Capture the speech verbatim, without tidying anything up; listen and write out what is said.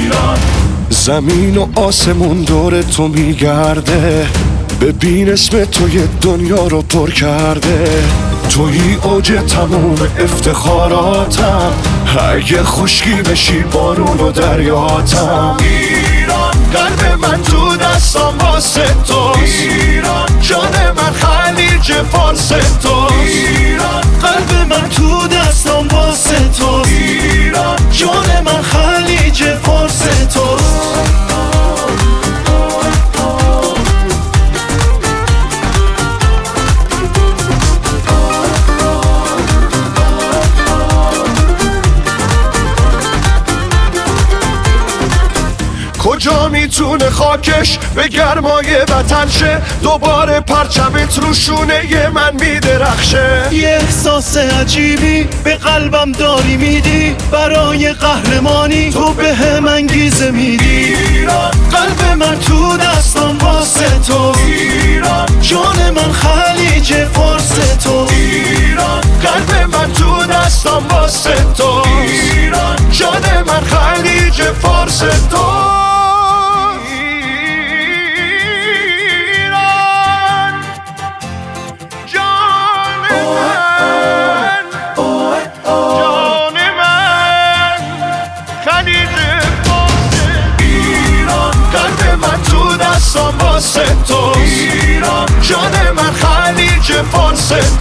ایران. زمین و آسمون دور تو میگرده، ببین اسم تو یه دنیا رو پر کرده. توی اوج تموم افتخاراتم، اگه خشکی بشی بارون و دریاتم. ایران قلب من تو دستم واسه توست، ایران جان من خلیج فارس توست. ایران قلب من تو دستم واسه توست، ایران جان من خلیج فارس توست. کجا میتونه خاکش به گرمای وطن شه، دوباره پرچمت رو شونه من میدرخشه. یه احساس عجیبی به قلبم داری میدی، برای قهرمانی تو به هم انگیزه میدی. ایران قلب من تو دستم واسه تو، ایران جان من خلیج فارس تو. ایران قلب من تو دستم واسه تو، ایران جان من خلیج فارس تو. واسه توست، ایران جان من خلیج فارس